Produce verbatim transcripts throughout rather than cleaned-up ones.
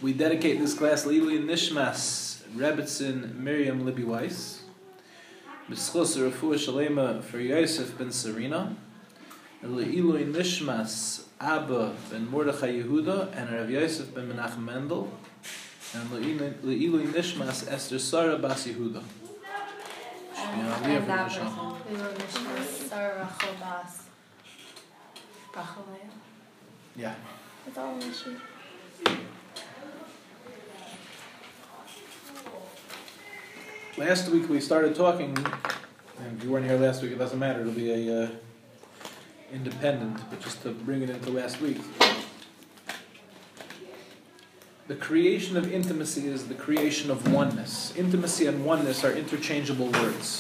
We dedicate this class Leilui Nishmas Rebbetzin Miriam Libby Weiss, B'schus Refuah Shalema for Yosef ben Serena, and Leilui Nishmas Abba ben Mordechai Yehuda and Rav Yosef ben Menachem Mendel, and Leilui Nishmas Esther Sarah Bas Yehuda. And that person. Leilui Nishmas Sarah Rachel Bas Rachelaya. Yeah. That's all an issue. Last week we started talking, and if you weren't here last week, it doesn't matter, it'll be a uh, independent, but just to bring it into last week. The creation of intimacy is the creation of oneness. Intimacy and oneness are interchangeable words.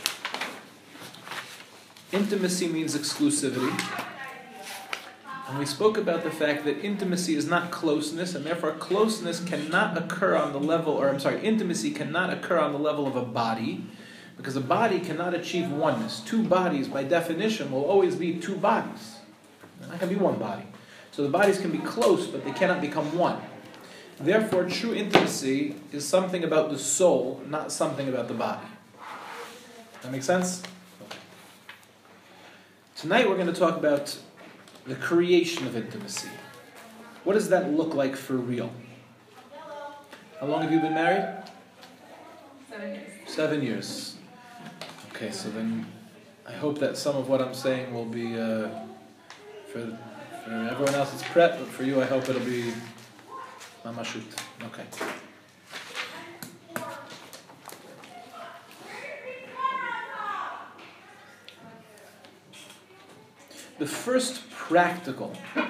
Intimacy means exclusivity. And we spoke about the fact that intimacy is not closeness, and therefore closeness cannot occur on the level, or I'm sorry, intimacy cannot occur on the level of a body, because a body cannot achieve oneness. Two bodies, by definition, will always be two bodies. They're not going to be one body. So the bodies can be close, but they cannot become one. Therefore, true intimacy is something about the soul, not something about the body. That make sense? Okay. Tonight we're going to talk about the creation of intimacy. What does that look like for real? How long have you been married? Seven years. Seven years. Okay, so then I hope that some of what I'm saying will be, uh, for, for everyone else it's prep, but for you I hope it'll be mamashut. Okay. The first practical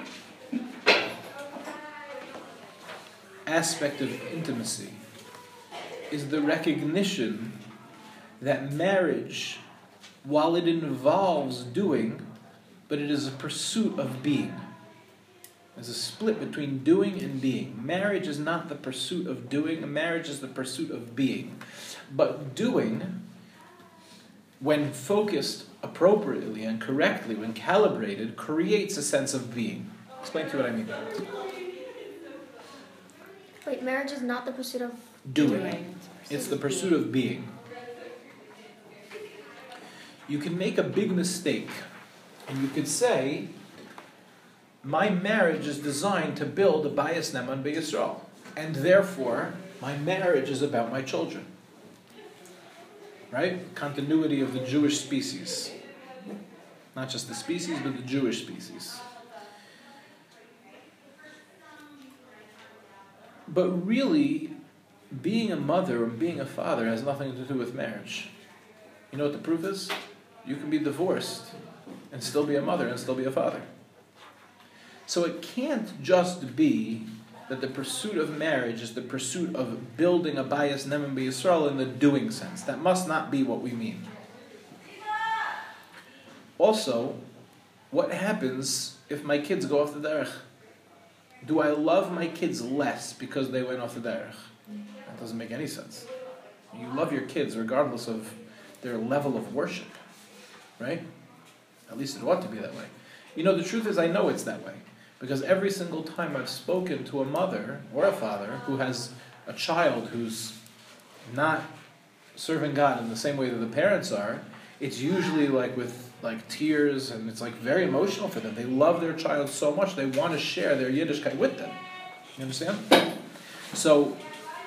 aspect of intimacy is the recognition that marriage, while it involves doing, but it is a pursuit of being. There's a split between doing and being. Marriage is not the pursuit of doing, marriage is the pursuit of being. But doing, when focused appropriately and correctly, when calibrated, creates a sense of being. Explain to you what I mean. Wait, marriage is not the pursuit of Doing. doing. It's the pursuit of being. You can make a big mistake, and you could say, my marriage is designed to build a Bayis Neman B'Yisrael, and therefore, my marriage is about my children. Right? Continuity of the Jewish species. Not just the species, but the Jewish species. But really, being a mother or being a father has nothing to do with marriage. You know what the proof is? You can be divorced and still be a mother and still be a father. So it can't just be that the pursuit of marriage is the pursuit of building a Bayis Neman B'Yisrael in the doing sense. That must not be what we mean. Also, what happens if my kids go off the derech? Do I love my kids less because they went off the derech? That doesn't make any sense. You love your kids regardless of their level of worship, right? At least it ought to be that way. You know, the truth is I know it's that way. Because every single time I've spoken to a mother or a father who has a child who's not serving God in the same way that the parents are, it's usually like with like tears, and it's like very emotional for them. They love their child so much they want to share their Yiddishkeit with them. You understand? So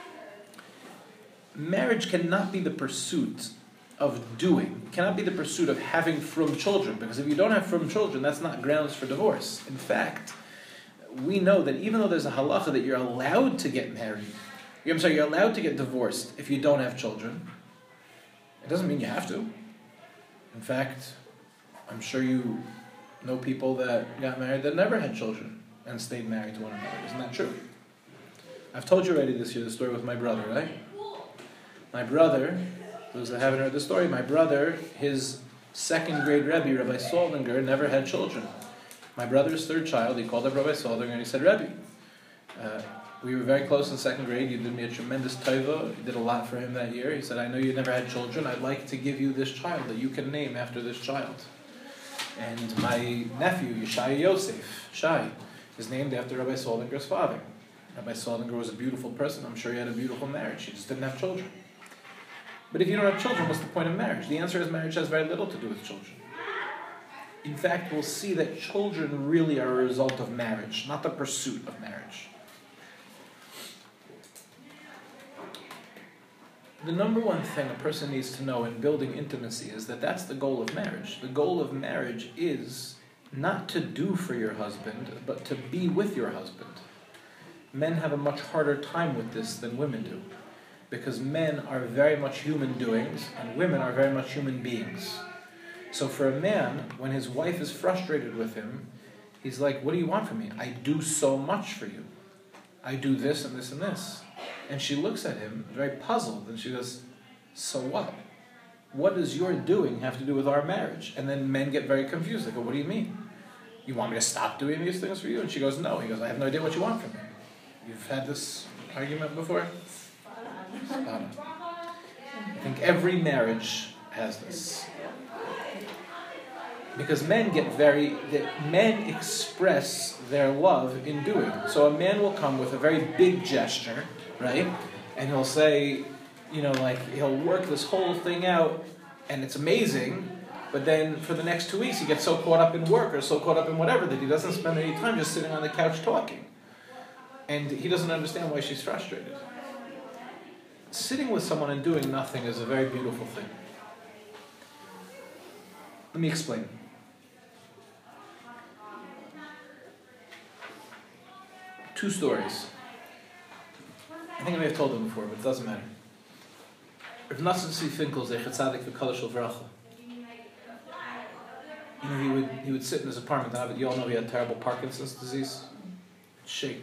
marriage cannot be the pursuit of doing. It cannot be the pursuit of having frum children, because if you don't have frum children, that's not grounds for divorce. In fact, we know that even though there's a halacha that you're allowed to get married, I'm sorry, you're allowed to get divorced if you don't have children, it doesn't mean you have to. In fact, I'm sure you know people that got married that never had children and stayed married to one another. Isn't that true? I've told you already this year the story with my brother, right? My brother, those that haven't heard the story, my brother, his second grade Rebbe, Rabbi Soldinger, never had children. My brother's third child, he called up Rabbi Soldinger and he said, Rebbe, uh, we were very close in second grade, you did me a tremendous tova, you did a lot for him that year. He said, I know you never had children, I'd like to give you this child that you can name after this child. And my nephew, Yeshaya Yosef, Shai, is named after Rabbi Soldinger's father. Rabbi Solinger was a beautiful person. I'm sure he had a beautiful marriage. He just didn't have children. But if you don't have children, what's the point of marriage? The answer is marriage has very little to do with children. In fact, we'll see that children really are a result of marriage, not the pursuit of marriage. The number one thing a person needs to know in building intimacy is that that's the goal of marriage. The goal of marriage is not to do for your husband, but to be with your husband. Men have a much harder time with this than women do, because men are very much human doings, and women are very much human beings. So for a man, when his wife is frustrated with him, he's like, what do you want from me? I do so much for you. I do this and this and this. And she looks at him, very puzzled, and she goes, so what? What does your doing have to do with our marriage? And then men get very confused. They go, what do you mean? You want me to stop doing these things for you? And she goes, no. He goes, I have no idea what you want from me. You've had this argument before? I think every marriage has this. Because men get very, that men express their love in doing. So a man will come with a very big gesture, right? And he'll say, you know, like, he'll work this whole thing out, and it's amazing, but then for the next two weeks he gets so caught up in work or so caught up in whatever that he doesn't spend any time just sitting on the couch talking. And he doesn't understand why she's frustrated. Sitting with someone and doing nothing is a very beautiful thing. Let me explain. Two stories. I think I may have told them before, but it doesn't matter. Rav Nosson Tzvi Finkel, Zecher Tzadik V'Kala Shel V'Racha. You know, he would he would sit in his apartment. You all know he had terrible Parkinson's disease. Shake.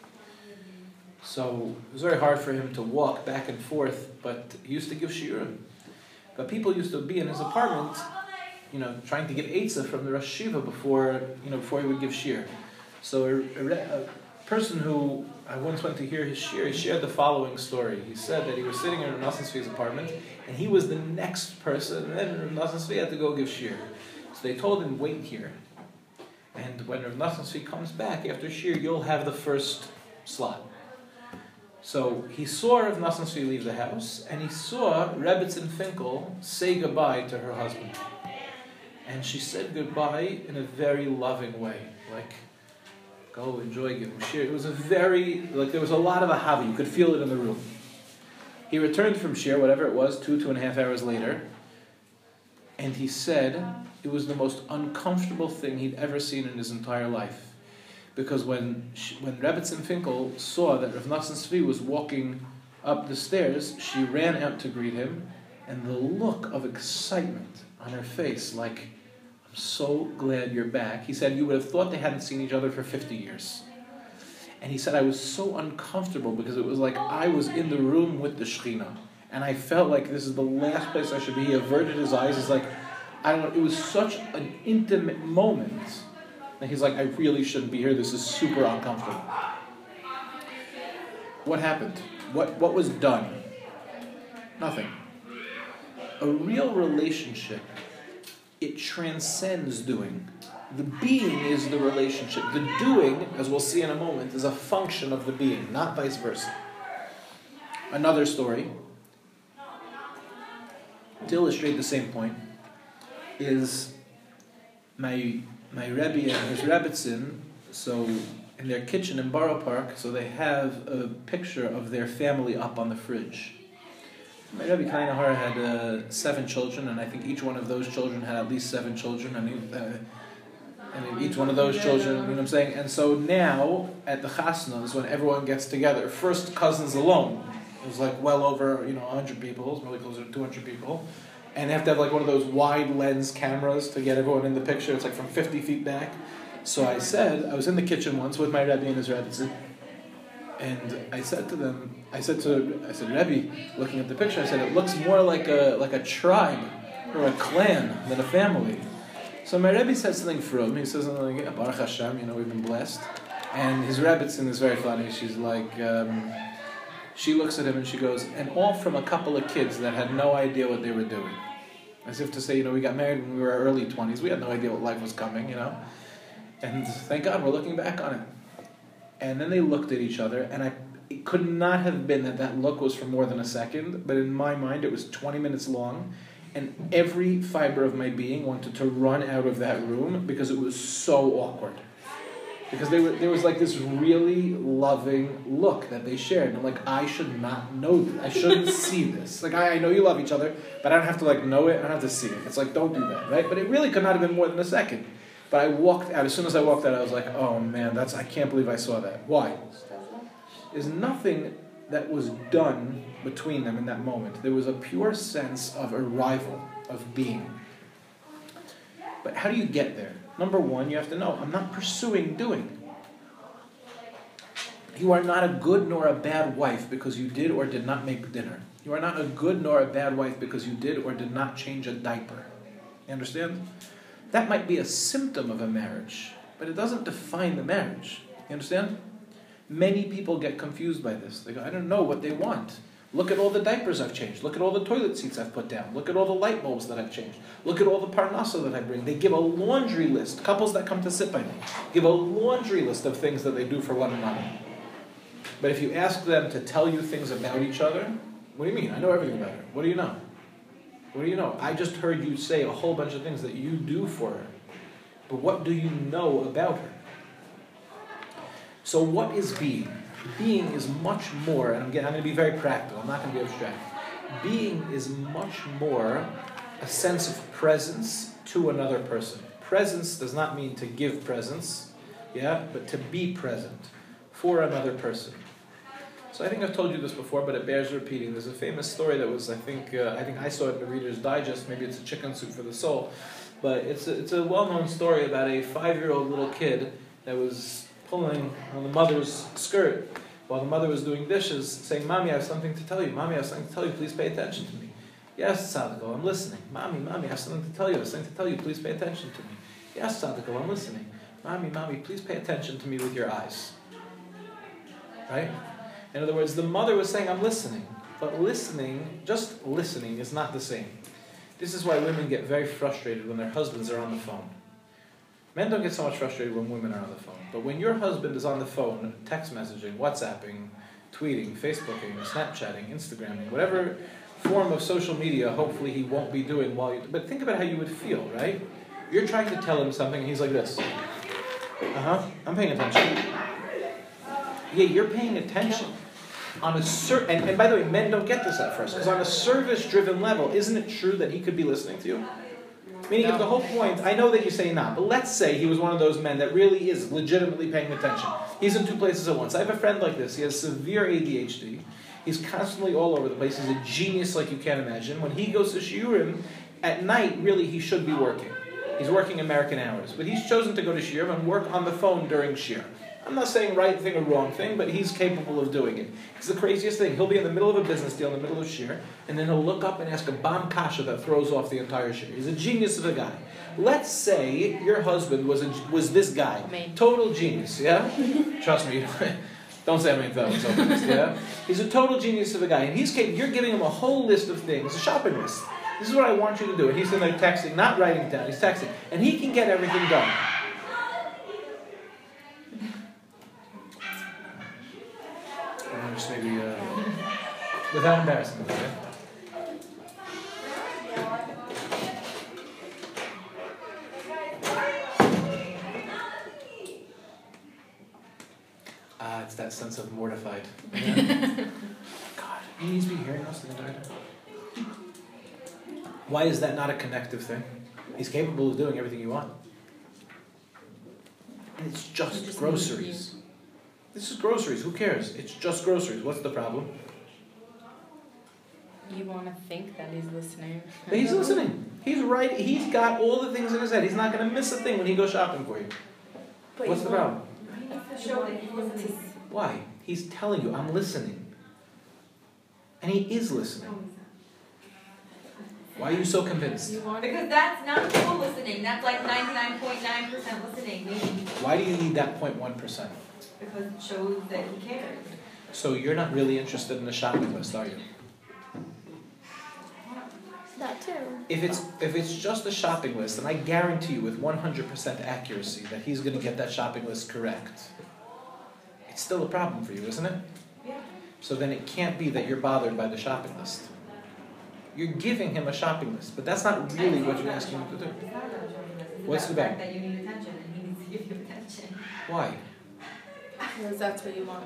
So it was very hard for him to walk back and forth, but he used to give shiurim. But people used to be in his apartment, you know, trying to get eitzah from the Rosh Yeshiva before, you know, before he would give shiur. So a, a, a person who I once went to hear his shiur, he shared the following story. He said that he was sitting in Rav Nosson Tzvi's apartment, and he was the next person, and then Rav Nosson Tzvi had to go give shiur. So they told him, wait here. And when Rav Nosson Tzvi comes back after shiur, you'll have the first slot. So he saw Rav Nosson Tzvi leave the house, and he saw Rebbetzin Finkel say goodbye to her husband. And she said goodbye in a very loving way, like, go enjoy, give him shiur. It was a very, like there was a lot of ahava, you could feel it in the room. He returned from shiur, whatever it was, two, two and a half hours later, and he said it was the most uncomfortable thing he'd ever seen in his entire life. Because when she, when Rebbetzin Finkel saw that Rav Nosson Tzvi was walking up the stairs, she ran out to greet him, and the look of excitement on her face, like, I'm so glad you're back. He said, you would have thought they hadn't seen each other for fifty years. And he said, I was so uncomfortable because it was like I was in the room with the Shekhinah, and I felt like this is the last place I should be. He averted his eyes. He's like, I don't know, it was such an intimate moment. And he's like, I really shouldn't be here. This is super uncomfortable. What happened? What what was done? Nothing. A real relationship, it transcends doing. The being is the relationship. The doing, as we'll see in a moment, is a function of the being, not vice versa. Another story, to illustrate the same point, is my my Rebbe and his Rebbetzin, so in their kitchen in Borough Park, so they have a picture of their family up on the fridge. My Rebbe Kainahar had uh, seven children, and I think each one of those children had at least seven children. I mean, uh, I mean, each one of those children, you know what I'm saying? And so now, at the chasnas, when everyone gets together, first cousins alone, it was like well over, you know, one hundred people, it's really closer to two hundred people. And they have to have like one of those wide lens cameras to get everyone in the picture. It's like from fifty feet back. So I said, I was in the kitchen once with my Rebbe and his Rebbe, and I said to them, I said to, I said, Rebbe, looking at the picture, I said, it looks more like a like a tribe or a clan than a family. So my Rebbe said something from, he says something like, Baruch Hashem, you know, we've been blessed. And his Rebbetzin is very funny. She's like, um, she looks at him and she goes, and all from a couple of kids that had no idea what they were doing. As if to say, you know, we got married when we were early twenties. We had no idea what life was coming, you know. And thank God we're looking back on it. And then they looked at each other, and I it could not have been that that look was for more than a second, but in my mind it was twenty minutes long, and every fiber of my being wanted to run out of that room because it was so awkward. Because they were, there was like this really loving look that they shared. And I'm like, I should not know this. I shouldn't see this. Like, I, I know you love each other, but I don't have to like know it. I don't have to see it. It's like, don't do that, right? But it really could not have been more than a second. But I walked out. As soon as I walked out, I was like, oh man, that's I can't believe I saw that. Why? There's nothing that was done between them in that moment. There was a pure sense of arrival, of being. But how do you get there? Number one, you have to know, I'm not pursuing doing. You are not a good nor a bad wife because you did or did not make dinner. You are not a good nor a bad wife because you did or did not change a diaper. You understand? That might be a symptom of a marriage, but it doesn't define the marriage. You understand? Many people get confused by this. They go, I don't know what they want. Look at all the diapers I've changed. Look at all the toilet seats I've put down. Look at all the light bulbs that I've changed. Look at all the parnasa that I bring. They give a laundry list. Couples that come to sit by me give a laundry list of things that they do for one another. But if you ask them to tell you things about each other, what do you mean? I know everything about her. What do you know? What do you know? I just heard you say a whole bunch of things that you do for her. But what do you know about her? So what is being? Being is much more, and I'm, getting, I'm going to be very practical, I'm not going to be abstract. Being is much more a sense of presence to another person. Presence does not mean to give presence, yeah, but to be present for another person. So I think I've told you this before, but it bears repeating. There's a famous story that was, I think, uh, I think I saw it in the Reader's Digest. Maybe it's a Chicken Soup for the Soul, but it's a, it's a well-known story about a five-year-old little kid that was pulling on the mother's skirt while the mother was doing dishes, saying, Mommy, I have something to tell you. Mommy, I have something to tell you. Please pay attention to me. Yes, Sadako, I'm listening. Mommy, Mommy, I have something to tell you. I have something to tell you. Please pay attention to me. Yes, Sadako, I'm listening. Mommy, Mommy, please pay attention to me with your eyes. Right? In other words, the mother was saying, I'm listening. But listening, just listening, is not the same. This is why women get very frustrated when their husbands are on the phone. Men don't get so much frustrated when women are on the phone. But when your husband is on the phone, text messaging, WhatsApping, tweeting, Facebooking, Snapchatting, Instagramming, whatever form of social media hopefully he won't be doing while you... But think about how you would feel, right? You're trying to tell him something and he's like this. Uh-huh, I'm paying attention. Yeah, you're paying attention. On a ser- and, and by the way, men don't get this at first, because on a service-driven level, isn't it true that he could be listening to you? Meaning, if the whole point, I know that you say not, but let's say he was one of those men that really is legitimately paying attention. He's in two places at once. I have a friend like this. He has severe A D H D. He's constantly all over the place. He's a genius like you can't imagine. When he goes to shiurim, at night, really, he should be working. He's working American hours. But he's chosen to go to shiurim and work on the phone during shiur. I'm not saying right thing or wrong thing, but he's capable of doing it. It's the craziest thing. He'll be in the middle of a business deal, in the middle of shiur, and then he'll look up and ask a bomb kasha that throws off the entire shiur. He's a genius of a guy. Let's say your husband was a, was this guy. Me. Total genius, yeah? Trust me. Don't say I mean that was obvious, yeah? He's a total genius of a guy, and he's capable, you're giving him a whole list of things, a shopping list. This is what I want you to do. And he's sitting there texting, not writing down, he's texting. And he can get everything done. Just maybe, uh, without embarrassment, okay? Ah, uh, it's that sense of mortified. Yeah? God, he needs to be hearing us the entire time. Why is that not a connective thing? He's capable of doing everything you want. And it's just, just groceries. This is groceries. Who cares? It's just groceries. What's the problem? You want to think that he's listening. But he's listening. He's right. He's got all the things in his head. He's not going to miss a thing when he goes shopping for you. But What's the problem? Why? He's telling you, I'm listening. And he is listening. Why are you so convinced? Because that's not full listening. That's like ninety-nine point nine percent listening. Why do you need that zero point one percent? Because it shows that he cares. So you're not really interested in the shopping list, are you? That too. If it's if it's just a shopping list, then I guarantee you with one hundred percent accuracy that he's going to get that shopping list correct. it's still a problem for you, isn't it? Yeah. So then it can't be that you're bothered by the shopping list. You're giving him a shopping list, but that's not really what you're asking him to do. It's not about a shopping list. It's What's about the the fact back? that you need attention and he needs to give you attention. Why? Because that's what you want.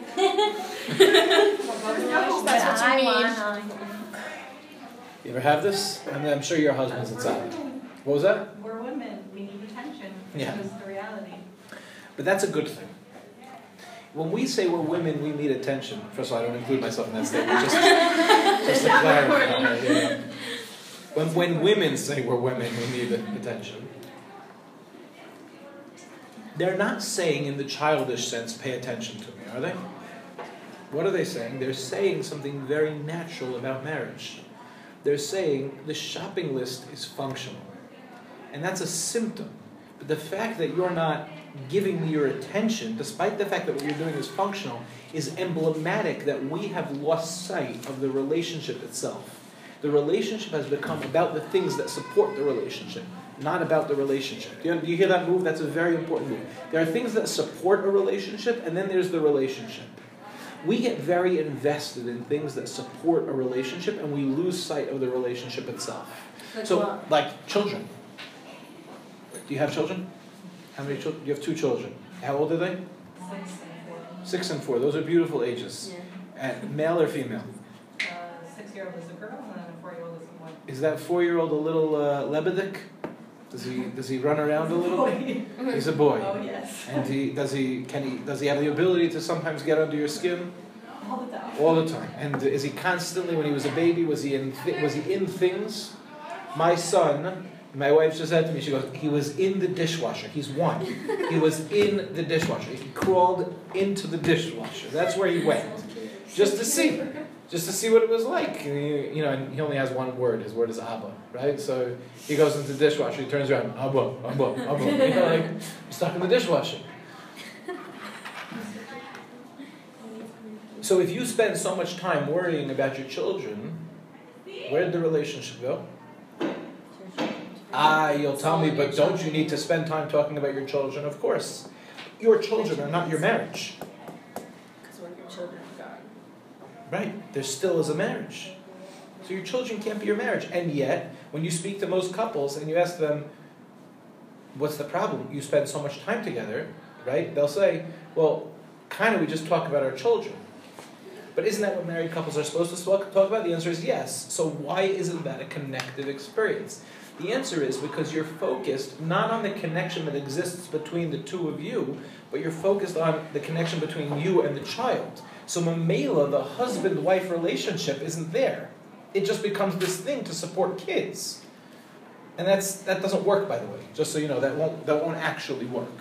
That's what you want. You ever have this? And I'm sure your husband's inside. What was that? We're women. We need attention. Yeah. This is the reality. But that's a good thing. When we say we're women, we need attention. First of all, I don't include myself in that statement. Just, just to clarify. Yeah. When, when women say we're women, we need attention. They're not saying in the childish sense, pay attention to me, are they? What are they saying? They're saying something very natural about marriage. They're saying the shopping list is functional. And that's a symptom. But the fact that you're not giving me your attention, despite the fact that what you're doing is functional, is emblematic that we have lost sight of the relationship itself. The relationship has become about the things that support the relationship, not about the relationship. Do you, do you hear that move? That's a very important move. There are things that support a relationship, and then there's the relationship. We get very invested in things that support a relationship, and we lose sight of the relationship itself. Like so, what? like children. Do you have children? How many children? You have two children. How old are they? Six and four. Six and four. Those are beautiful ages. Yeah. And male or female? Uh, six-year-old is a girl and then a four-year-old is a boy. Is that four-year-old a little uh, Lebedik? Does he does he run around a little bit? He's a boy. Oh yes. And he does he can he does he have the ability to sometimes get under your skin? All the time. All the time. And is he constantly, when he was a baby, was he in th- was he in things? My son, my wife just said to me, she goes, he was in the dishwasher. He's one. He was in the dishwasher. He crawled into the dishwasher. That's where he went, just to see, just to see what it was like. And he, you know, and he only has one word. His word is Abba, right? So he goes into the dishwasher. He turns around, Abba, Abba, Abba. You know, like he's stuck in the dishwasher. So if you spend so much time worrying about your children, where did the relationship go? Ah, you'll tell me, but don't you need to spend time talking about your children? Of course. Your children are not your marriage. Because when your children are gone. Right. There still is a marriage. So your children can't be your marriage. And yet, when you speak to most couples and you ask them, what's the problem? You spend so much time together, right? They'll say, well, kind of we just talk about our children. But isn't that what married couples are supposed to talk, talk about? The answer is yes. So why isn't that a connected experience? The answer is because you're focused not on the connection that exists between the two of you, but you're focused on the connection between you and the child. So mamela, the husband-wife relationship, isn't there. It just becomes this thing to support kids. And that's that doesn't work, by the way. Just so you know, that won't that won't actually work.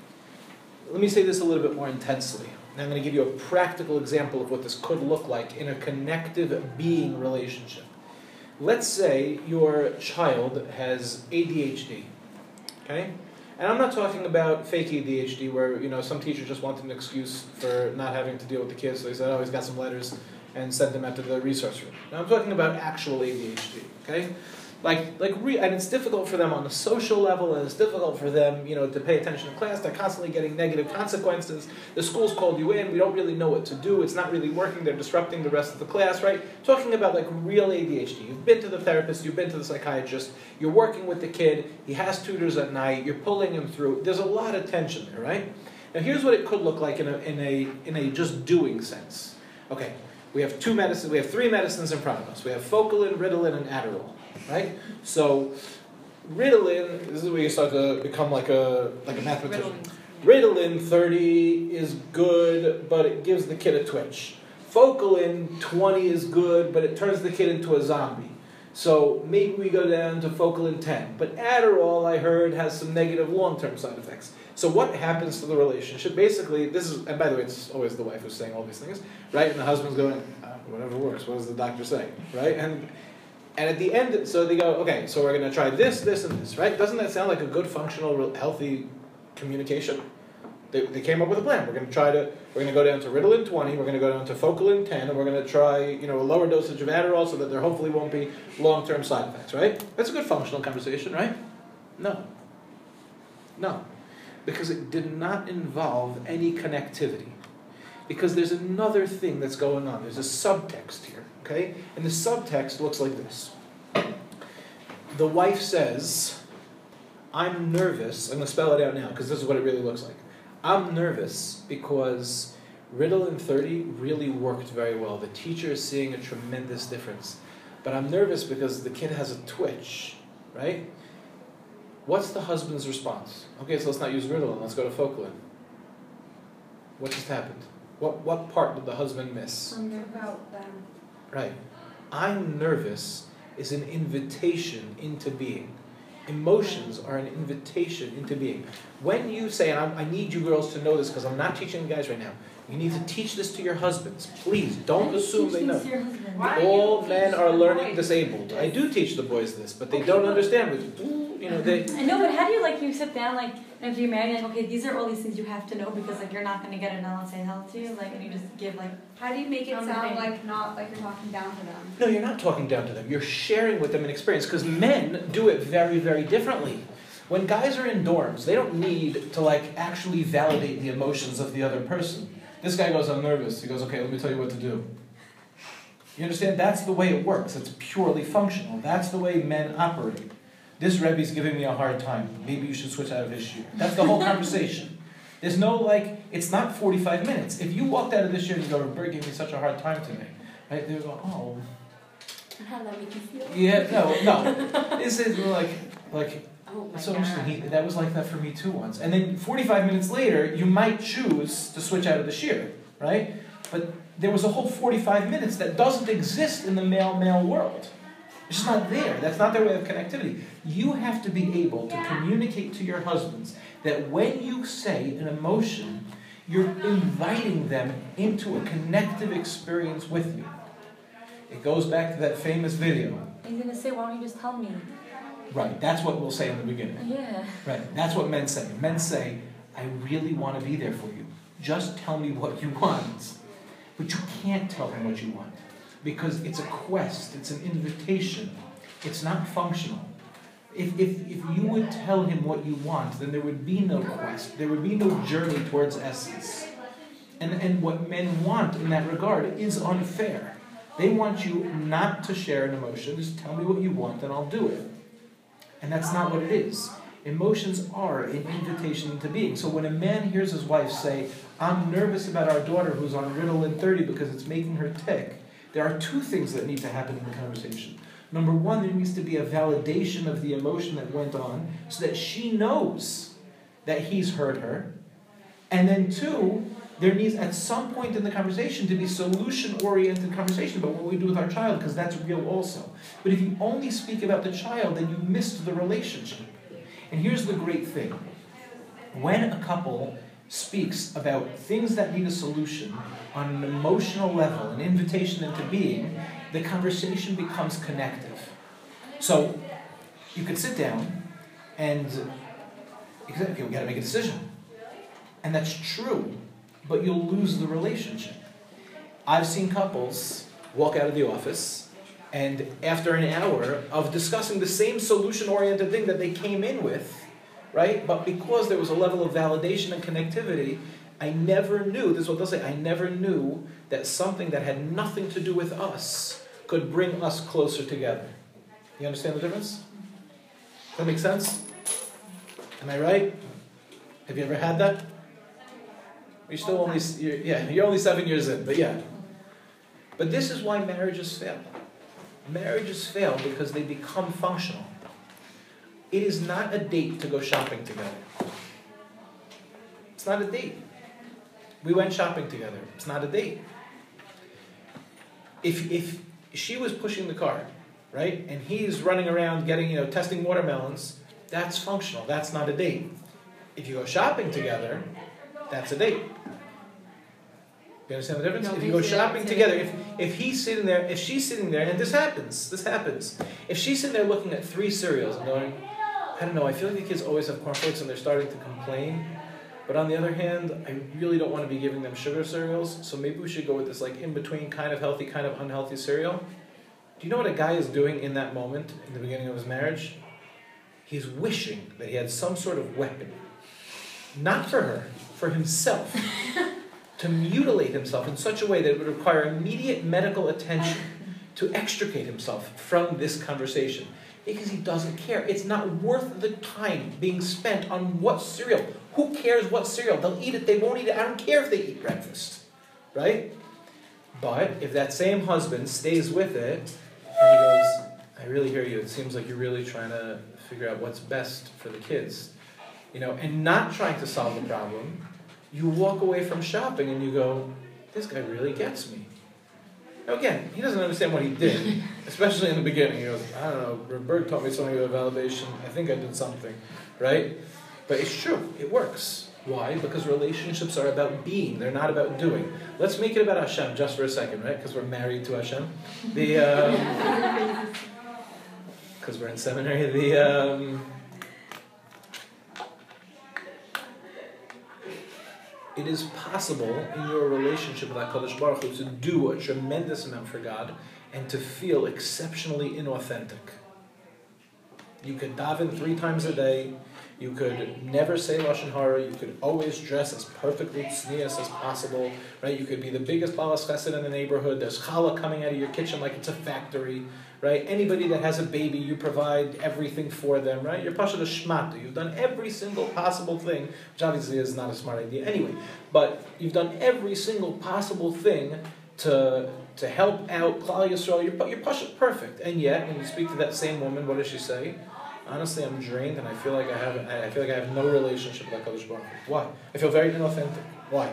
Let me say this a little bit more intensely. And I'm going to give you a practical example of what this could look like in a connective being relationship. Let's say your child has A D H D, okay? And I'm not talking about fake A D H D where, you know, some teacher just wanted an excuse for not having to deal with the kids, so he said, oh, he's got some letters, and sent them out to the resource room. Now I'm talking about actual A D H D, okay? Like, like, re- and it's difficult for them on the social level, and it's difficult for them, you know, to pay attention in class. They're constantly getting negative consequences. The school's called you in. We don't really know what to do. It's not really working. They're disrupting the rest of the class, right? Talking about, like, real A D H D. You've been to the therapist. You've been to the psychiatrist. You're working with the kid. He has tutors at night. You're pulling him through. There's a lot of tension there, right? Now, here's what it could look like in a, in a, in a just doing sense. Okay, we have two medicines. We have three medicines in front of us. We have Focalin, Ritalin, and Adderall. Right? So, Ritalin, this is where you start to become like a like a mathematician. Ritalin, thirty is good, but it gives the kid a twitch. Focalin, twenty is good, but it turns the kid into a zombie. So maybe we go down to Focalin ten. But Adderall, I heard, has some negative long-term side effects. So what happens to the relationship? Basically, this is, and by the way, it's always the wife who's saying all these things, right? And the husband's going, uh, whatever works, what does the doctor say, right? And And at the end, so they go, okay, so we're going to try this, this, and this, right? Doesn't that sound like a good, functional, healthy communication? They, they came up with a plan. We're going to try to, we're going to go down to Ritalin twenty, we're going to go down to Focalin ten, and we're going to try, you know, a lower dosage of Adderall so that there hopefully won't be long-term side effects, right? That's a good functional conversation, right? No. No. Because it did not involve any connectivity. Because there's another thing that's going on. There's a subtext here, okay? And the subtext looks like this. The wife says, I'm nervous. I'm going to spell it out now because this is what it really looks like. I'm nervous because Riddle in thirty really worked very well. The teacher is seeing a tremendous difference. But I'm nervous because the kid has a twitch, right? What's the husband's response? Okay, so let's not use Ritalin, let's go to Focalin. What just happened? What what part did the husband miss? About them. Right. I'm nervous is an invitation into being. Emotions are an invitation into being. When you say, and I, I need you girls to know this because I'm not teaching you guys right now, you need to teach this to your husbands. Please, don't assume they know. All men are learning disabled. I do teach the boys this, but they Okay, don't but- understand. It. You know, they. I know, but how do you like you sit down like and if you're married like okay these are all these things you have to know because like you're not gonna get an L S A health to you like and you just give like How do you make it Sound sound the same. like not like you're talking down to them? No, you're not talking down to them. You're sharing with them an experience because men do it very, very differently. When guys are in dorms, they don't need to like actually validate the emotions of the other person. This guy goes, I'm nervous. He goes, okay, let me tell you what to do. You understand? That's the way it works. It's purely functional. That's the way men operate. This Rebbe's giving me a hard time. Maybe you should switch out of his year. That's the whole conversation. There's no like, it's not forty-five minutes. If you walked out of this year and you go, Rebbe gave me such a hard time today, right? They would go, oh. How did that make you feel? Yeah, no, no. This is like, like, Oh my it's so God. interesting. He, that was like that for me too once. And then forty-five minutes later, you might choose to switch out of the shear, right? But there was a whole forty-five minutes that doesn't exist in the male-male world. It's just not there. That's not their way of connectivity. You have to be able to communicate to your husbands that when you say an emotion, you're inviting them into a connective experience with you. It goes back to that famous video. he's gonna say why don't you just tell me Right, that's what we'll say in the beginning. yeah Right, that's what men say. Men say, I really want to be there for you. Just tell me what you want. But you can't tell him what you want. Because it's a quest, it's an invitation. It's not functional. If, if, if you would tell him what you want, then there would be no quest. There would be no journey towards essence. And, and what men want in that regard is unfair. They want you not to share an emotion. Just tell me what you want and I'll do it. And that's not what it is. Emotions are an invitation into being. So when a man hears his wife say, I'm nervous about our daughter who's on Ritalin thirty because it's making her tick, there are two things that need to happen in the conversation. Number one, there needs to be a validation of the emotion that went on so that she knows that he's hurt her. And then two, there needs at some point in the conversation to be solution-oriented conversation about what we do with our child, because that's real also. But if you only speak about the child, then you missed the relationship. And here's the great thing. When a couple speaks about things that need a solution on an emotional level, an invitation into being, the conversation becomes connective. So you could sit down and you could say, okay, we got to make a decision. And that's true, but you'll lose the relationship. I've seen couples walk out of the office and after an hour of discussing the same solution-oriented thing that they came in with, right? But because there was a level of validation and connectivity, I never knew, this is what they'll say, I never knew that something that had nothing to do with us could bring us closer together. You understand the difference? Does that make sense? Am I right? Have you ever had that? You're still only, you're, yeah, you're only seven years in, but yeah. But this is why marriages fail. Marriages fail because they become functional. It is not a date to go shopping together. It's not a date. We went shopping together. It's not a date. If if she was pushing the car, right, and he's running around getting, you know, testing watermelons, that's functional. That's not a date. If you go shopping together, that's a date. You understand the difference? No, if you go basically, shopping that's it. together, if if he's sitting there, if she's sitting there, and this happens, this happens. If she's sitting there looking at three cereals and going, I don't know, I feel like the kids always have cornflakes and they're starting to complain. But on the other hand, I really don't want to be giving them sugar cereals, so maybe we should go with this like in-between kind of healthy, kind of unhealthy cereal. Do you know what a guy is doing in that moment, in the beginning of his marriage? He's wishing that he had some sort of weapon. Not for her, for himself. to mutilate himself in such a way that it would require immediate medical attention to extricate himself from this conversation. Because he doesn't care. It's not worth the time being spent on what cereal. Who cares what cereal? They'll eat it, they won't eat it. I don't care if they eat breakfast. Right? But if that same husband stays with it, and he goes, I really hear you. It seems like you're really trying to figure out what's best for the kids. You know, and not trying to solve the problem, you walk away from shopping and you go, this guy really gets me. Now again, he doesn't understand what he did, especially in the beginning. He goes, I don't know, Berg taught me something about validation. I think I did something, right? But it's true, it works. Why? Because relationships are about being, they're not about doing. Let's make it about Hashem just for a second, right? Because we're married to Hashem. The, because um, we're in seminary, the, um, it is possible in your relationship with HaKadosh Baruch Hu to do a tremendous amount for God and to feel exceptionally inauthentic. You could daven three times a day. You could never say Lashon Hara. You could always dress as perfectly tznius as possible. Right? You could be the biggest balas chesed in the neighborhood. There's challah coming out of your kitchen like it's a factory. Right? Anybody that has a baby, you provide everything for them. Right? You're pashat a shmata. You've done every single possible thing, which obviously is not a smart idea anyway. But you've done every single possible thing to to help out Klal Yisrael. You're you're pashat perfect. And yet, when you speak to that same woman, what does she say? Honestly, I'm drained, and I feel like I have I feel like I have no relationship with HaKadosh Baruch Hu. Why? I feel very inauthentic. Why?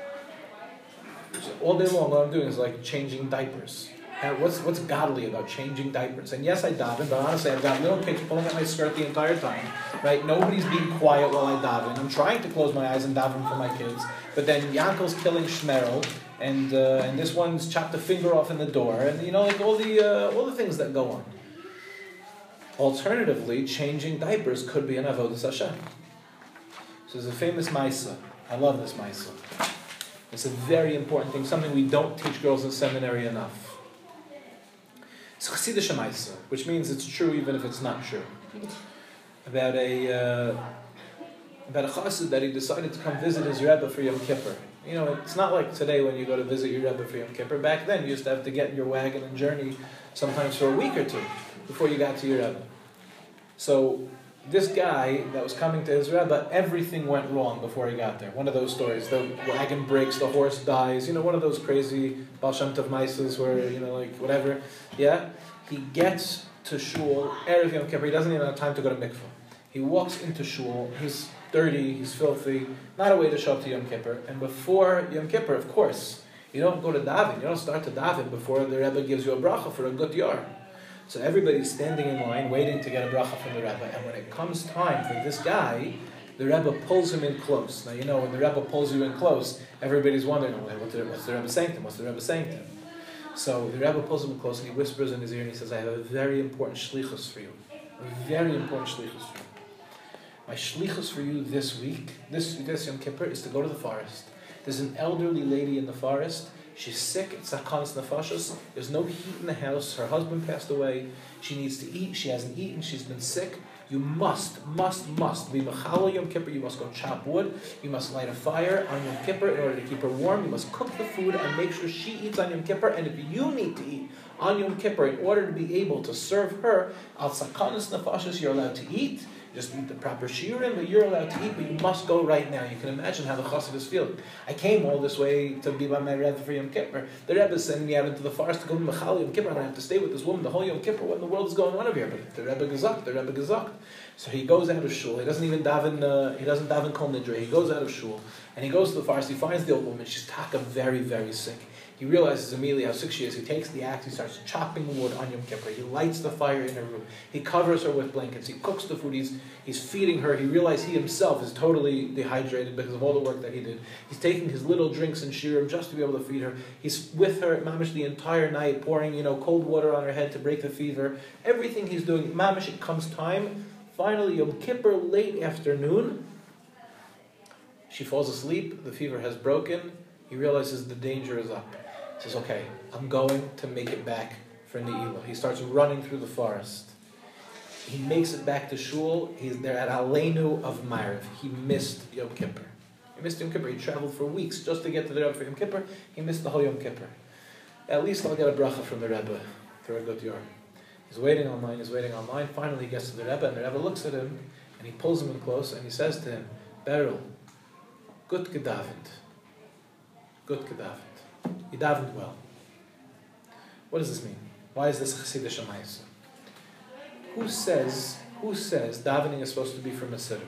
So all day long, what I'm doing is like changing diapers. And what's what's godly about changing diapers? And yes, I daven, but honestly, I've got little kids pulling at my skirt the entire time. Right? Nobody's being quiet while I daven. I'm trying to close my eyes and daven for my kids, but then Yankel's killing Shmerel, and uh, and this one's chopped a finger off in the door, and you know, like all the uh, all the things that go on. Alternatively, changing diapers could be an avodas Hashem. So there's a famous Maisa. I love this Maisa. It's a very important thing, something we don't teach girls in seminary enough. It's Chassidish Maisa, which means it's true even if it's not true. About a uh, about a chassid that he decided to come visit his Rebbe for Yom Kippur. You know, it's not like today when you go to visit your Rebbe for Yom Kippur. Back then, you used to have to get in your wagon and journey sometimes for a week or two before you got to your Rebbe. So this guy that was coming to his Rebbe, everything went wrong before he got there. One of those stories. The wagon breaks, the horse dies. You know, one of those crazy Baal Shem Tov Maisas where, you know, like, whatever. Yeah? He gets to shul, Erev Yom Kippur. He doesn't even have time to go to mikveh. He walks into shul. He's dirty. He's filthy. Not a way to show up to Yom Kippur. And before Yom Kippur, of course, you don't go to daven. You don't start to daven before the Rebbe gives you a bracha for a gut yar. So everybody's standing in line, waiting to get a bracha from the Rebbe. And when it comes time for this guy, the Rebbe pulls him in close. Now, you know, when the Rebbe pulls you in close, everybody's wondering, oh, what's the, what's the Rebbe saying to him? What's the Rebbe saying to him? So the Rebbe pulls him in close, and he whispers in his ear, and he says, I have a very important shlichus for you. A very important shlichus for you. My shlichus for you this week, this, this Yom Kippur, is to go to the forest. There's an elderly lady in the forest. She's sick, it's Sakanas Nefashos. There's no heat in the house. Her husband passed away. She needs to eat. She hasn't eaten. She's been sick. You must, must, must be Mechal Yom Kippur. You must go chop wood. You must light a fire on Yom Kippur in order to keep her warm. You must cook the food and make sure she eats on Yom Kippur. And if you need to eat on Yom Kippur in order to be able to serve her, Al Sakanas Nefashos, you're allowed to eat. Just eat the proper shiurim, but you're allowed to eat, but you must go right now. You can imagine how the chassid is feeling. I came all this way to be by my Rebbe for Yom Kippur. The Rebbe is sending me out into the forest to go to Mechal Yom Kippur. I'm going to have to stay with this woman the whole Yom Kippur. What in the world is going on over here? But the Rebbe gezakt, the Rebbe gezakt. So he goes out of shul. He doesn't even daven, uh, he doesn't daven kol nidre. He goes out of shul, and he goes to the forest. He finds the old woman. She's taka very, very sick. He realizes immediately how sick she is. He takes the axe, he starts chopping wood on Yom Kippur. He lights the fire in her room. He covers her with blankets. He cooks the food. He's, he's feeding her. He realizes he himself is totally dehydrated because of all the work that he did. He's taking his little drinks and shiurim just to be able to feed her. He's with her, mamish, the entire night, pouring, you know, cold water on her head to break the fever. Everything he's doing, mamish, it comes time. Finally, Yom Kippur, late afternoon, she falls asleep. The fever has broken. He realizes the danger is up. He says, okay, I'm going to make it back for Ne'ilah. He starts running through the forest. He makes it back to shul. He's there at Aleinu of Ma'ariv. He missed Yom Kippur. He missed Yom Kippur. He traveled for weeks just to get to the Rebbe for Yom Kippur. He missed the whole Yom Kippur. At least I'll get a bracha from the Rebbe for a good year. He's waiting online, he's waiting online. Finally he gets to the Rebbe, and the Rebbe looks at him, and he pulls him in close, and he says to him, Beryl, gut gedavened. Gut gedavened. He davened well. What does this mean? Why is this Chassidish Ma'aseh? Who says, who says davening is supposed to be from a sitter?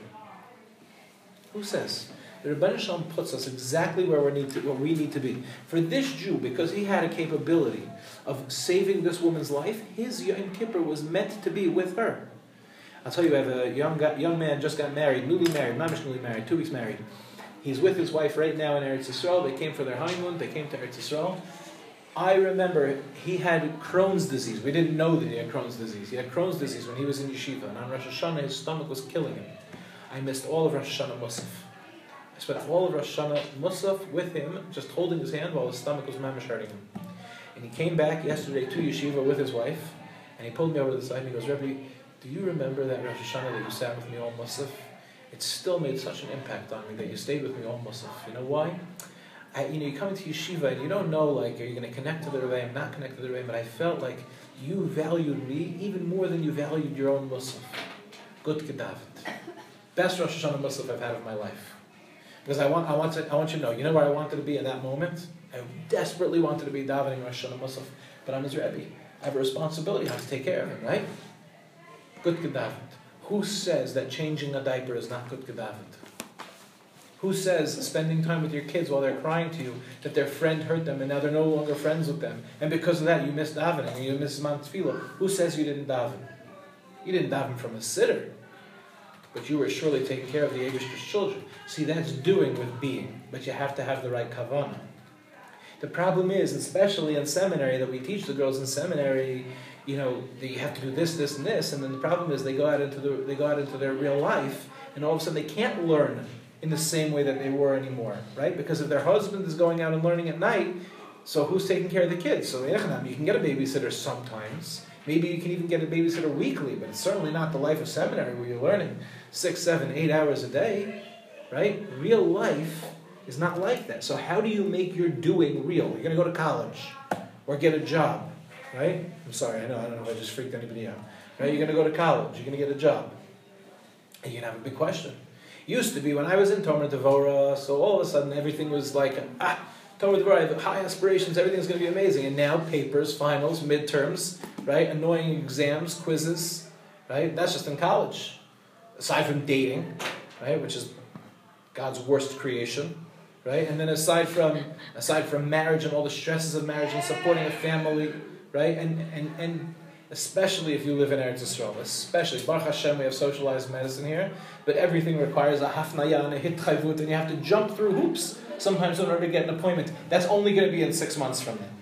Who says? The Rebbeinu Shalom puts us exactly where we need to, where we need to be. For this Jew, because he had a capability of saving this woman's life, his Yom Kippur was meant to be with her. I'll tell you, I have a young guy, young man just got married, newly married, mamish newly married, two weeks married. He's with his wife right now in Eretz Yisrael. They came for their honeymoon. They came to Eretz Yisrael. I remember he had Crohn's disease. We didn't know that he had Crohn's disease. He had Crohn's disease when he was in yeshiva, and on Rosh Hashanah his stomach was killing him. I missed all of Rosh Hashanah Musaf. I spent all of Rosh Hashanah Musaf with him, just holding his hand while his stomach was mamish hurting him. And he came back yesterday to yeshiva with his wife, and he pulled me over to the side and he goes, Rebbe, do you remember that Rosh Hashanah that you sat with me all Musaf? It still made such an impact on me that you stayed with me all Musaf. You know why? I, you know, you come into yeshiva and you don't know, like, are you going to connect to the Rebbe? I'm not connected to the Rebbe, but I felt like you valued me even more than you valued your own Musaf. Gut gedavet. Best Rosh Hashanah Musaf I've had of my life. Because I want, I want to, I want you to know, you know where I wanted to be at that moment? I desperately wanted to be davening Rosh Hashanah Musaf, but I'm his Rebbe. I have a responsibility. I have to take care of him, right? Gut gedavet. Who says that changing a diaper is not gut gedavet? Who says spending time with your kids while they're crying to you that their friend hurt them and now they're no longer friends with them, and because of that you missed davening and you missed Mount Tefillah? Who says you didn't daven? You didn't daven from a sitter, but you were surely taking care of the Eibishter's children. See, that's doing with being, but you have to have the right kavanah. The problem is, especially in seminary, that we teach the girls in seminary, you know, that you have to do this, this, and this, and then the problem is they go out into the they go out into their real life, and all of a sudden they can't learn in the same way that they were anymore, right? Because if their husband is going out and learning at night, so who's taking care of the kids? So you can get a babysitter sometimes. Maybe you can even get a babysitter weekly, but it's certainly not the life of seminary where you're learning six, seven, eight hours a day, right? Real life is not like that. So how do you make your doing real? You're going to go to college or get a job, right? I'm sorry, I know, I don't know if I just freaked anybody out. Right? You're going to go to college, you're going to get a job. And you're going to have a big question. Used to be when I was in Tomer Devorah, so all of a sudden everything was like, ah, Tomer Devorah, I have high aspirations, everything's going to be amazing. And now papers, finals, midterms, right? Annoying exams, quizzes, right? That's just in college. Aside from dating, right? Which is God's worst creation, right? And then aside from aside from marriage and all the stresses of marriage and supporting a family, right? And and and especially if you live in Eretz Yisrael, especially, Baruch Hashem, we have socialized medicine here, but everything requires a hafnaya and a hitchayvut, and you have to jump through hoops sometimes in order to get an appointment. That's only going to be in six months from now.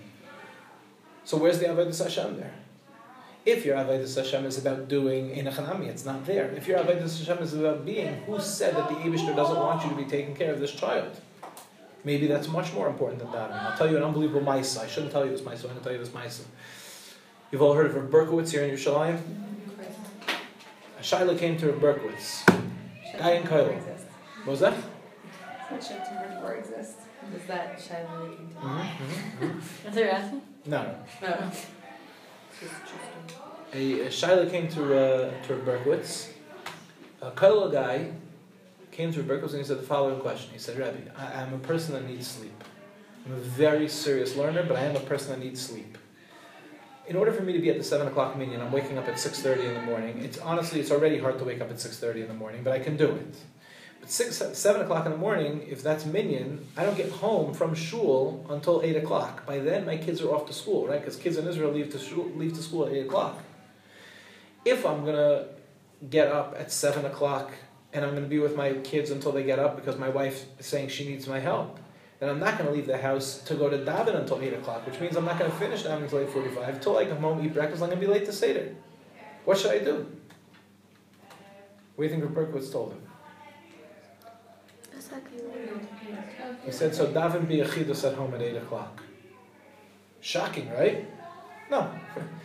So where's the Avodas Hashem there? If your Avodas Hashem is about doing Einachanami, it's not there. If your Avodas Hashem is about being, who said that the Eibishter doesn't want you to be taking care of this child? Maybe that's much more important than that. I'll tell you an unbelievable ma'isa. I shouldn't tell you this ma'isa, I'm going to tell you this ma'isa. You've all heard of Reb Berkowitz here in Yerushalayim? A Shaila came to Reb Berkowitz. Guy in Koil. What was that? Shem exists. Is that Shaila making to Mm-hmm. Mm-hmm. Is there asking? No. No. A, a Shaila came to uh, to Reb Berkowitz. A Koil guy came to Reb Berkowitz and he said the following question. He said, Rabbi, I am a person that needs sleep. I'm a very serious learner, but I am a person that needs sleep. In order for me to be at the seven o'clock minyan, I'm waking up at six thirty in the morning. It's honestly, it's already hard to wake up at six thirty in the morning, but I can do it. But six, seven o'clock in the morning, if that's minyan, I don't get home from shul until eight o'clock. By then, my kids are off to school, right? Because kids in Israel leave to shul, leave to school at eight o'clock. If I'm gonna get up at seven o'clock and I'm gonna be with my kids until they get up because my wife is saying she needs my help, then I'm not going to leave the house to go to daven until eight o'clock, which means I'm not going to finish davening until eight forty-five. Until I come home, eat breakfast, I'm going to be late to Seder. What should I do? What do you think Reb Berkowitz told him? He said, so daven be yechidus at home at eight o'clock. Shocking, right? No.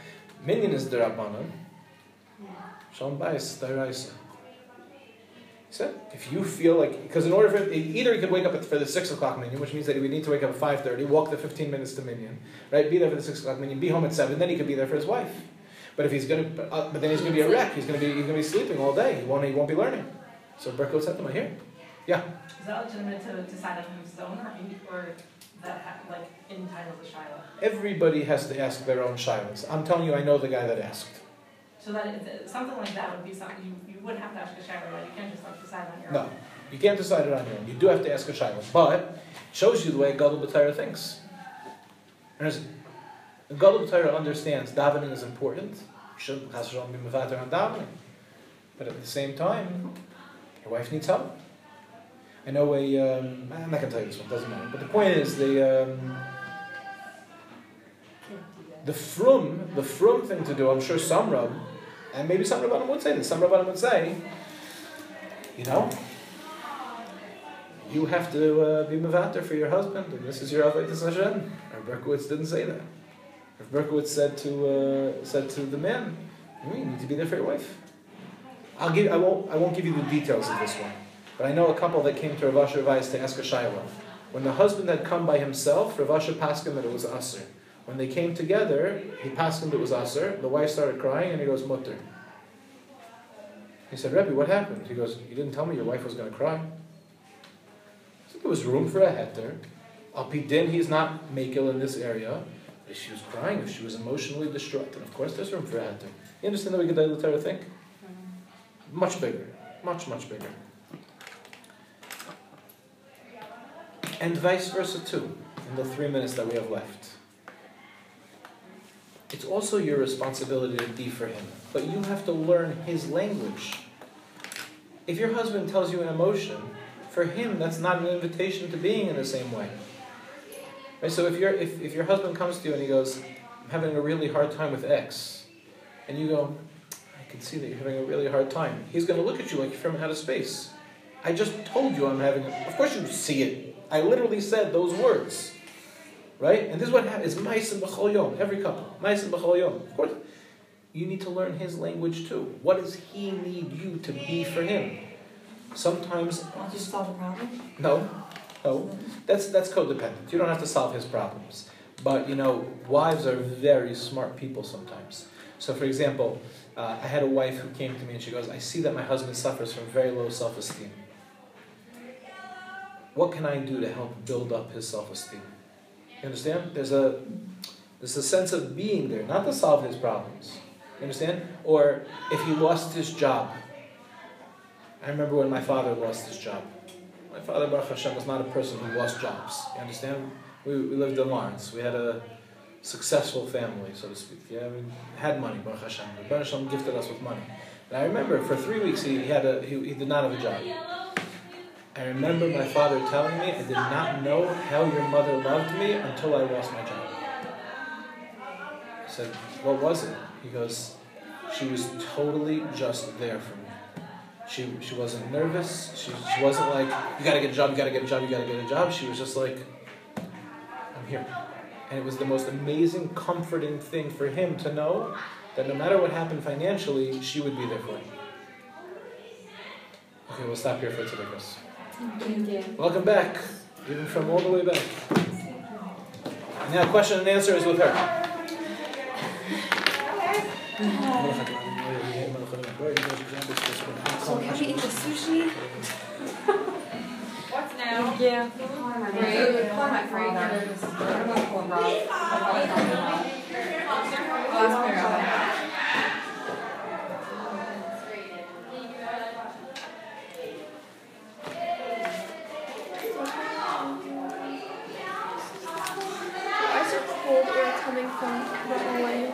Minyan is derabbanan. Shalom bayis deraisa. That's it. If you feel like, because in order for, either he could wake up at, for the six o'clock minyan, which means that he would need to wake up at five thirty, walk the fifteen minutes to minyan, right? Be there for the six o'clock minyan, be home at seven, then he could be there for his wife. But if he's gonna, uh, but then he's gonna be a wreck. He's gonna be, he's gonna be sleeping all day. He won't, he won't be learning. So Berkowitz said to him, here, yeah. Is that legitimate to decide on his own, or, or that ha- like entitles a shiloh? Everybody has to ask their own shilohs. I'm telling you, I know the guy that asked. So that it, something like that would be something you, you wouldn't have to ask a shiloh, right? You can't just like decide on your No, own. you can't decide it on your own. You do have to ask a shiloh, but it shows you the way a Gadol B'Torah thinks. There's, a Gadol B'Torah understands davening is important. You shouldn't chas v'shalom be mevater on davening, but at the same time, your wife needs help. I know a. Um, I'm not going to tell you this one. Doesn't matter. But the point is the. Um, The frum, the frum thing to do, I'm sure some Rab, and maybe some Rabbanim would say this, some Rabbanim would say, you know, you have to uh, be mevater for your husband, and this is your avodas Hashem. Rav Berkowitz didn't say that. Rav Berkowitz said to uh, said to the man, you need to be there for your wife. I'll give, I won't, I won't give you the details of this one, but I know a couple that came to Rav Asher Weiss to ask a shiloh. When the husband had come by himself, Rav Asher paskined that it was aser. When they came together, he passed him that it was aser. The wife started crying, and he goes, mutter. He said, Rebbe, what happened? He goes, you didn't tell me your wife was going to cry. So there was room for a heter. Al pi din, he's not makil in this area. If she was crying, if she was emotionally distraught, and of course there's room for a heter. You understand the way Gedolei Torah think? Mm-hmm. Much bigger. Much, much bigger. And vice versa too, in the three minutes that we have left. It's also your responsibility to be for him, but you have to learn his language. If your husband tells you an emotion, for him that's not an invitation to being in the same way. Right? So if, you're, if, if your husband comes to you and he goes, I'm having a really hard time with X, and you go, I can see that you're having a really hard time, he's going to look at you like you're from outer space. I just told you I'm having a... Of course you see it. I literally said those words. Right? And this is what happens. It's Ma'asim B'chol Yom. Every couple. Ma'asim B'chol Yom. Of course, you need to learn his language too. What does he need you to be for him? Sometimes... Want you to solve the problem? No. No. That's, that's codependent. You don't have to solve his problems. But, you know, wives are very smart people sometimes. So, for example, uh, I had a wife who came to me and she goes, I see that my husband suffers from very low self-esteem. What can I do to help build up his self-esteem? You understand? There's a there's a sense of being there, not to solve his problems. You understand? Or if he lost his job. I remember when my father lost his job. My father, Baruch Hashem, was not a person who lost jobs. You understand? We, we lived in Lawrence. We had a successful family, so to speak. Yeah, we had money, Baruch Hashem. Baruch Hashem gifted us with money. And I remember for three weeks he, he had a he, he did not have a job. I remember my father telling me, I did not know how your mother loved me until I lost my job. I said, what was it? He goes, she was totally just there for me. She she wasn't nervous. She, she wasn't like, you gotta get a job, you gotta get a job, you gotta get a job. She was just like, I'm here. And it was the most amazing, comforting thing for him to know that no matter what happened financially, she would be there for him. Okay, we'll stop here for today, Chris. Thank you. Welcome back, even from all the way back. Now, question and answer is with her. So can we eat the sushi? What's now? Yeah. Right. Call my friend. Last pair. Coming from the Hawaii.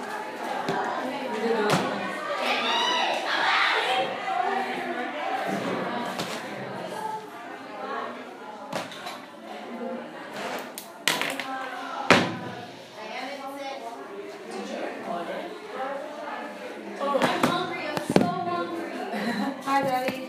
Oh, I'm hungry. I'm so hungry. Hi, Daddy.